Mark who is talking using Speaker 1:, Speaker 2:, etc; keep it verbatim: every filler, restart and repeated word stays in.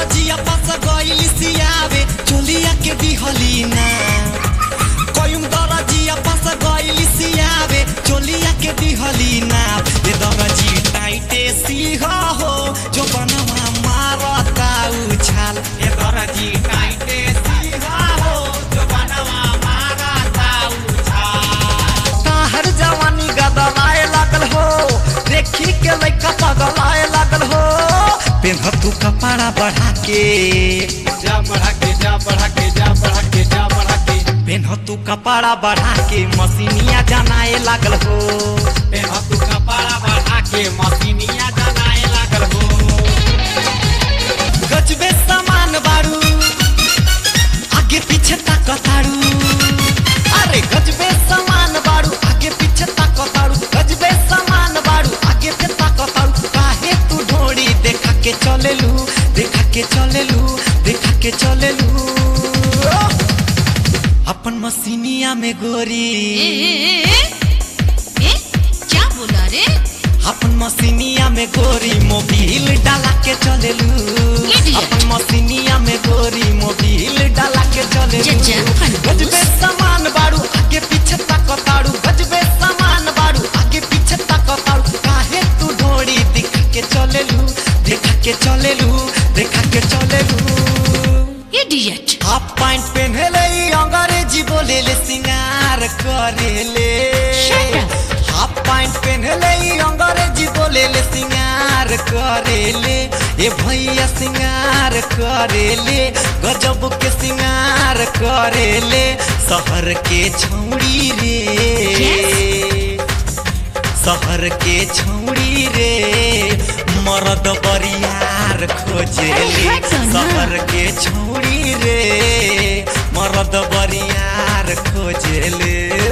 Speaker 1: दरजिया पास गइली सियावे चोलिया के दिहली ना कयुम दरजिया पास गइली सियावे चोलिया के दिहली ना ये दरजी टाइटे सिहा हो जो बनवा मारता उछाल ये दरजी टाइटे सिहा हो जो बनवा मारता उछाल ताहर जवानी गदलाए लागल हो देखी के लइका पगलाए लागल हो पेन्ह तू कपड़ा बढ़ा के
Speaker 2: जा बढ़ा के जा बढ़ा के जा बढ़ा के जा बढ़ा के
Speaker 1: पेन्ह तू कपड़ा बढ़ा के मशीनिया जनाए लागल हो
Speaker 2: पेन्ह तू कपड़ा बढ़ा के मशीनिया जनाए लागल हो
Speaker 1: गजबे सामान बारू आगे पीछे ताकतारू अरे गजबे सामान बारू आगे पीछे ताकतारू गजबे सामान बारू आगे पे ताकतारू काहे तू ढोड़ी देखा के चलेलू देखा के चलेलू देखा के चलेलू अपन मशीनिया में गोरी
Speaker 3: ए, ए, ए, ए, क्या बोला रे
Speaker 1: अपन मशीनिया में गोरी मोबिल डाला के चलेलू अपन मशीनिया में गोरी मोबिल डाला के चलेलू गजबे सामान बारू आगे पीछे ताकतारू गजबे सामान बारू आगे पीछे ताकतारू काहे तू ढोड़ी दिखा के चलेलू देखा के चलेलू देखा के चलेलू
Speaker 3: इडियट
Speaker 1: हाफ पैंट पहनले अंग्रेजी बोलेले सिंगार करेले हाफ पैंट पहनले अंग्रेजी बोलेले सिंगार करेले ए भैया सिंगार करेले गजब के सिंगार करेले शहर के छौड़ी रे शहर के छौड़ी रे मर्द बरियार खोजेले शहर के छौड़ी रे मर्द बरियार खोजेले